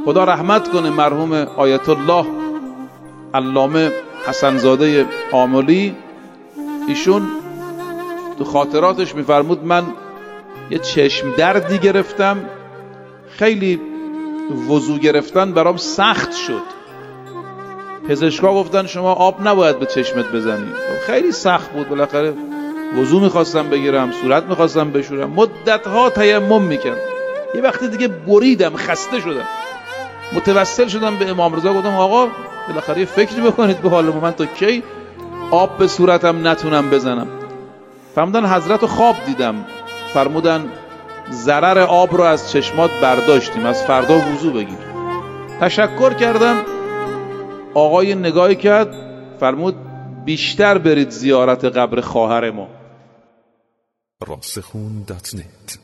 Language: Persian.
خدا رحمت کنه مرحوم آیت الله علامه حسنزاده آملی، ایشون تو خاطراتش میفرمود من یه چشم دردی گرفتم، خیلی وضو گرفتن برام سخت شد. پزشکا گفتن شما آب نباید به چشمت بزنی. خیلی سخت بود، بالاخره وضو میخواستم بگیرم، صورت میخواستم بشورم، مدتها تیمم میکردم. یه وقتی دیگه بریدم، خسته شدم، متوسل شدم به امام رضا، گفتم آقا بالاخره یه فکری بکنید به حال من، تا کی آب به صورتم نتونم بزنم. فرمودن حضرت رو خواب دیدم، فرمودن ضرر آب رو از چشمات برداشتیم، از فردا وضو بگیر. تشکر کردم. آقای نگاهی کرد، فرمود بیشتر برید زیارت قبر خواهر ما. راسخون.net